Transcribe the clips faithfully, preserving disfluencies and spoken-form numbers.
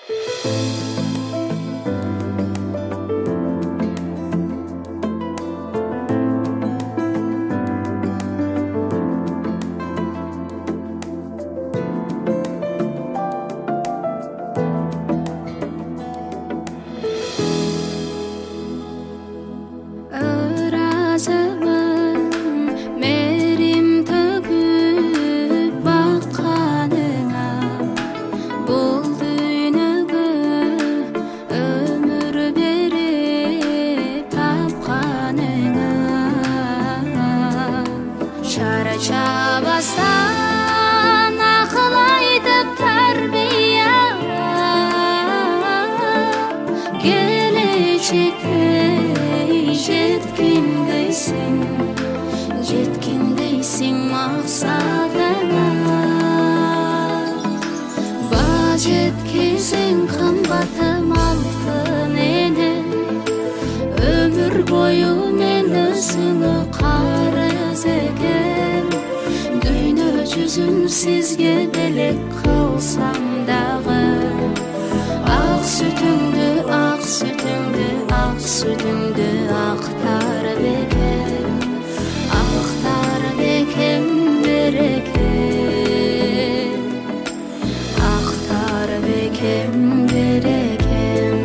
Жеткендейсің мақсатыңа, ба жеткізің қымбатым алтыненен, өмір бойы мен өзіңі қарыз екен. Дүние жүзін сізге белек қылсам дағы, ақ сүтіңді, ақ сүтіңді, ақ сүтіңді ақтарып екен, ақтарып екен берекен, ақтарып екен берекен.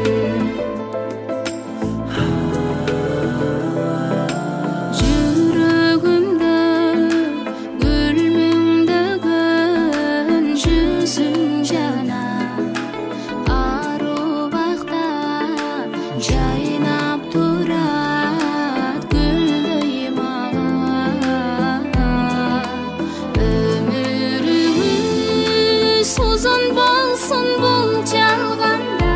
Жүрегімді гүлмеңдеген жүзің жана, ару бақта жайнап тұрат гүлдей маған. Өміріңіз ұзын болсын бұл жалғанда,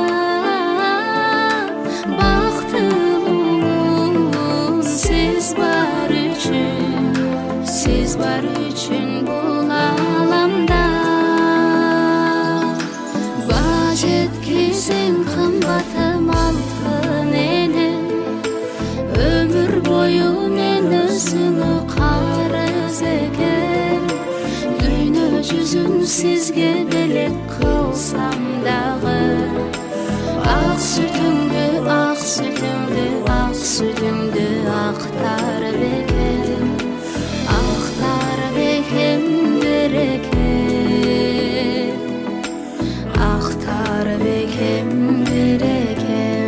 бақыттылығым сіз бар үшін, сіз бар үшін бұл аламда. Ба жеткізің қымбатым алтыненен, өмір бойы мен өзіңі қарыз екен. Дүние жүзін сізге белек қылсам дағы, ақ сүтіңді, ақ сүтіңді, ақ сүтіңді ақтарып екен, ақтарып екен берекен, ақтарып екен берекен.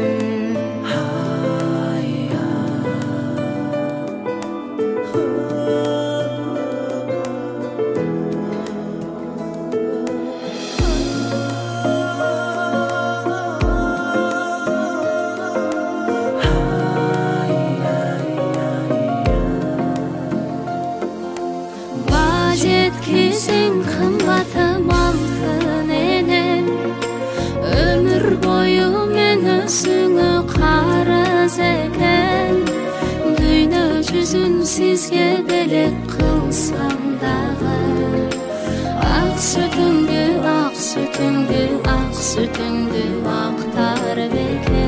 Ба жеткізің қымбатым алтыненен, өмір бойы мен өзіңі қарыз екен. Дүние жүзін сізге белек қылсам дағы, ақ сүтіңді, ақ сүтіңді, ақ сүтіңді ақтарып екен.